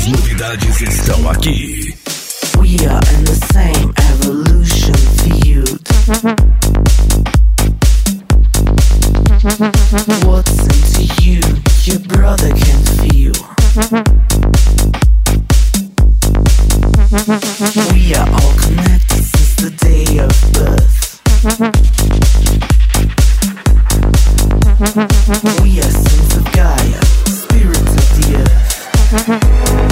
novidades estão aqui. We are in the same evolution field. What's into you, your brother can feel. We are all connected since the day of birth. We are sons of Gaia, spirits of the earth.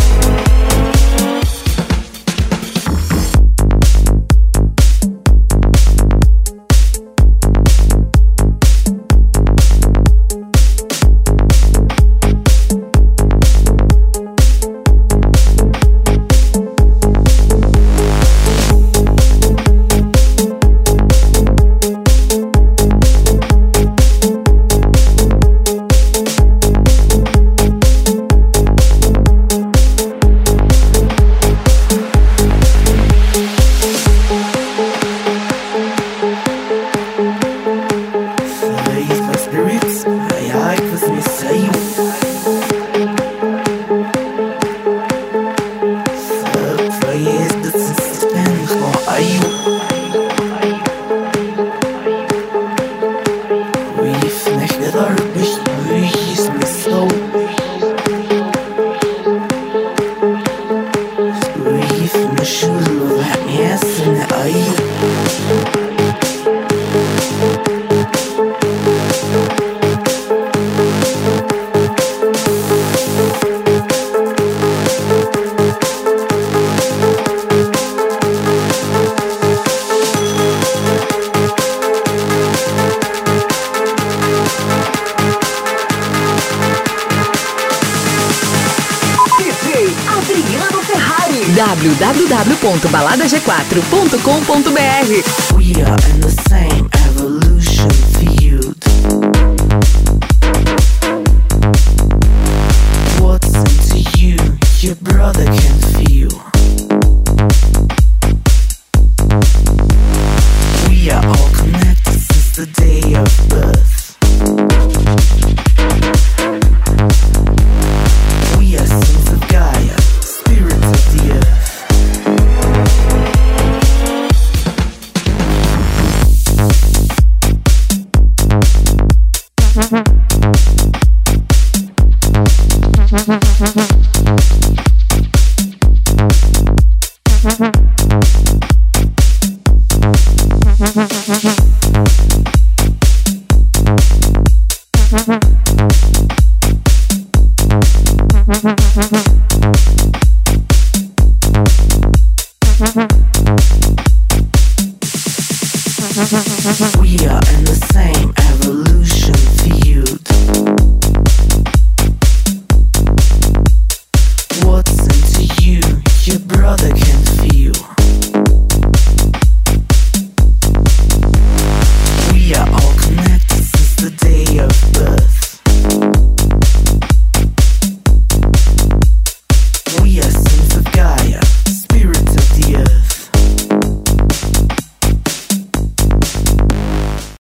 www.baladag4.com.br. We are in the same evolution field. What's into you, your brother can feel. We are all connected since the day